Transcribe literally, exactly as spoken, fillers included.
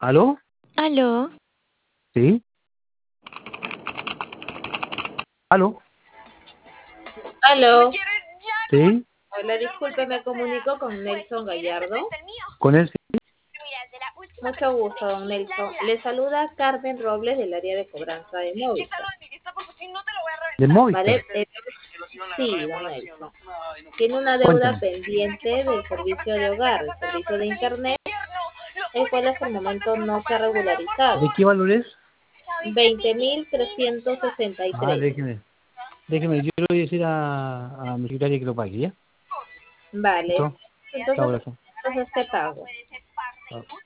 ¿Aló? ¿Aló? ¿Sí? ¿Aló? Aló. ¿Sí? Hola, disculpe, me comunico con Nelson Gallardo. ¿Con él? Sí. Mucho gusto, don Nelson. Le saluda Carmen Robles del área de cobranza de Movistar. ¿De Movistar? Vale, eh, sí, don Nelson. Tiene una deuda Cuéntame. pendiente del servicio de hogar, el servicio de internet, el cual hasta el momento no se ha regularizado. ¿De qué valor es? veinte mil trescientos sesenta y Ah, tres. déjeme. Déjeme, yo le voy a decir a, a mi secretaria que lo pague, ¿ya? Vale. ¿Listo? Chao, Entonces, abrazo. entonces, ¿qué pago? Chao.